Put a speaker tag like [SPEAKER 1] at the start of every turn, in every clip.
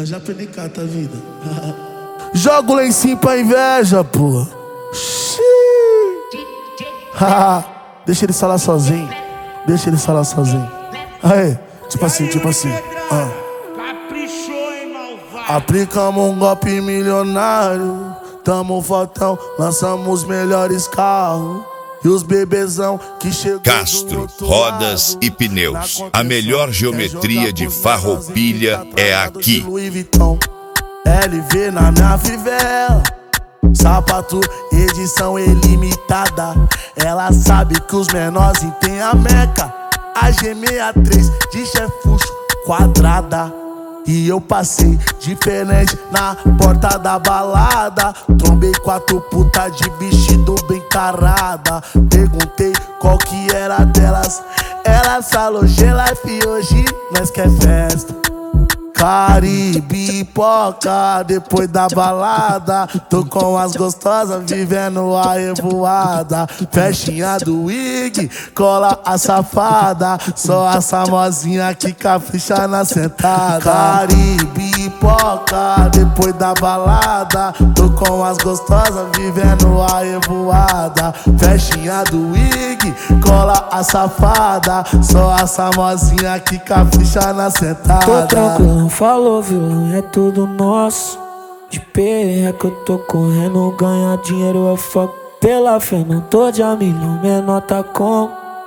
[SPEAKER 1] Já penicata a vida.
[SPEAKER 2] Joga o lencinho pra inveja, pô. Deixa ele falar sozinho. Deixa ele falar sozinho. Aí, tipo assim.
[SPEAKER 3] Caprichou, hein, malvado?
[SPEAKER 2] Aplicamos um golpe milionário. Tamo fortão, lançamos os melhores carros. E os bebezão que chegou
[SPEAKER 4] Castro, rodas e pneus. A melhor geometria de Farroupilha é aqui.
[SPEAKER 2] LV na minha fivela. Sapato, edição ilimitada. Ela sabe que os menores tem a meca. A G63 de chefucho quadrada. E eu passei diferente na porta da balada. Trombei 4 putas de vestido bem carada. Perguntei qual que era delas. Elas falou G-Life, hoje nós quer festa. Caribe, Poca, depois da balada. Tô com as gostosas vivendo a revoada. Festinha do Wig, cola a safada. Só a famosinha que capricha na sentada. Caribe, Poca, depois da balada. Tô com as gostosas vivendo a revoada. Festinha do Wig, cola a safada. Só a famosinha que capricha na sentada.
[SPEAKER 5] Tô tranquilo. Falou, vilão, é tudo nosso. De perreia que eu tô correndo, ganhar dinheiro é foco. Pela fé não tô de a milhão, menor tá com.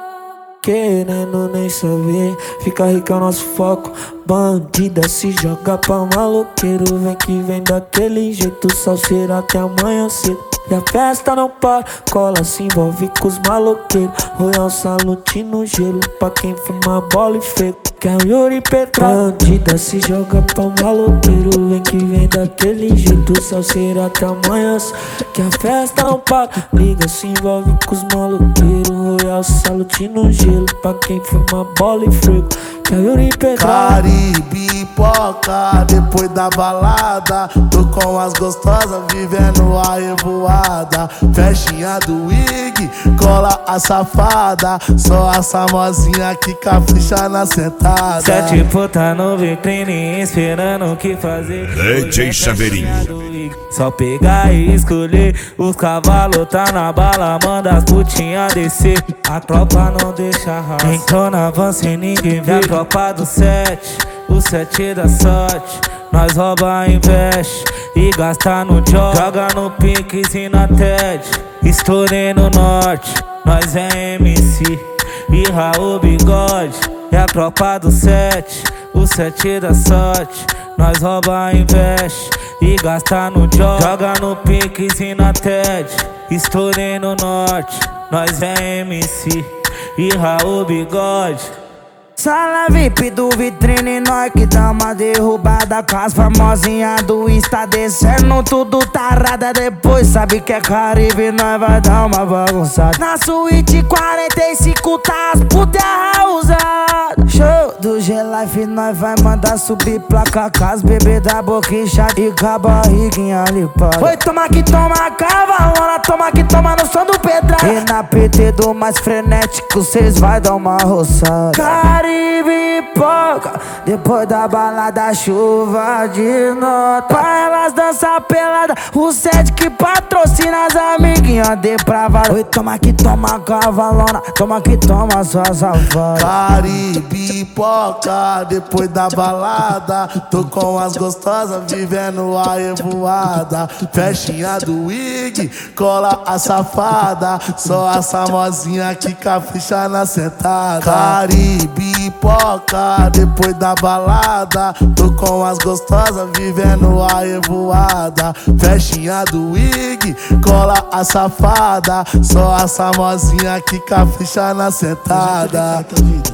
[SPEAKER 5] Querendo nem saber, fica rico é o nosso foco. Bandida se joga pra maloqueiro, vem que vem daquele jeito, salseiro até amanhã cedo. E a festa não para, cola se envolve com os maloqueiros. Royal Salute no gelo, pra quem fuma bola e feio. Que é o Yuri Petra. Bandida se joga pra maloqueiro, vem que vem daquele jeito, salseiro até amanhã. Que a festa não para, liga se envolve com os maloqueiros. Royal Salute no gelo, pra quem fuma bola e feio. Que é o Yuri Petra.
[SPEAKER 2] Caribe, Poca, depois da balada. Tô com as gostosas vivendo a revoada. Festinha do Wig, cola a safada. Só a famosinha que capricha na sentada.
[SPEAKER 5] 7 puta no vitrine, esperando o que fazer.
[SPEAKER 4] DJ Chaveirinho.
[SPEAKER 5] Só pegar e escolher. Os cavalos tá na bala, manda as putinhas descer. A tropa não deixa raça, então não avança e ninguém vê. A tropa do 7, o 7 da sorte. Nós rouba, investe e gasta no job. Joga no Pinks e na TED. Estourei no norte, nós é MC e Raul Bigode. É a tropa do 7, o 7 da sorte. Nós rouba, investe e gasta no job. Joga no Pinks e na TED. Estourei no norte, nós é MC e Raul Bigode.
[SPEAKER 6] Sala VIP do vitrine, nós que dá uma derrubada. Com as famosinhas do Insta descendo tudo tarada. Depois sabe que é Caribe, nós vai dar uma bagunçada. Na suíte 45 tá as putas usadas. Show do G-Life, nós vai mandar subir placa. Com as bebês da boquinha e com a barriguinha limpada. Oi, toma que toma cavalona, toma que toma no som do Pedra. E na PT do mais frenético, cês vai dar uma roçada. Caribe, Poca, depois da balada, chuva de nota. Pra elas dançar pelada, o 7 que patrocina as amiguinhas depravadas. Oi, toma que toma cavalona, toma que toma sua safada.
[SPEAKER 2] Caribe, Poca, depois da balada. Tô com as gostosas vivendo a revoada. Festinha do Wig, cola a safada. Só a famosinha que capricha na sentada. Caribe, Poca, depois da balada. Tô com as gostosas vivendo a revoada. Festinha do Wig, cola a safada. Só a famosinha que capricha na sentada.